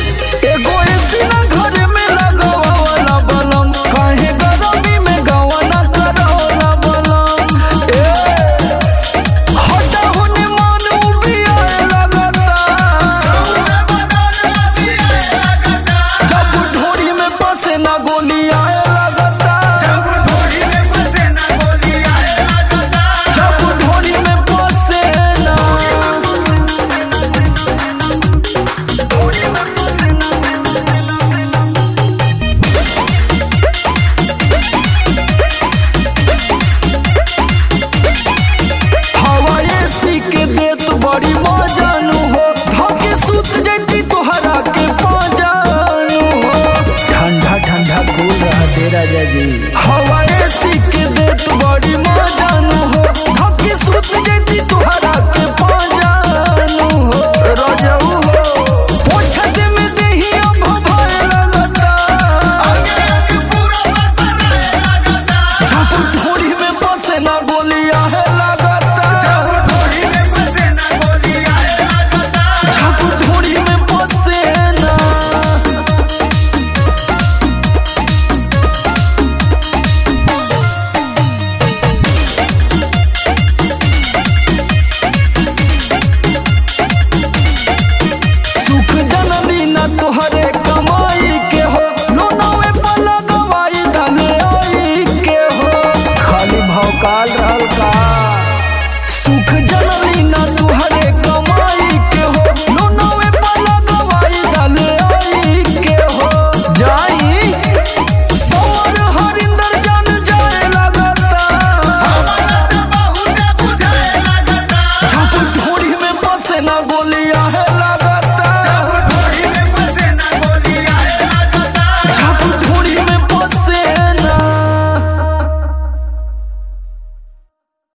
एगो एसी ना घर में लगावाला बलम, काहे गरमी में गवाना करावला बलम। हटा होने मन उबियाए लगता, जब ढोरी में बसे ना गोली आए लगता, जब ढोरी में बसे ना गोली आए लगता, जब ढोरी में बसे ना हवा एसी के देत बड़ी मजानु हो, धके सुत जैती तोहरा के पाजानु हो। ठंडा ठंडा कूल रहा दे राजा जी।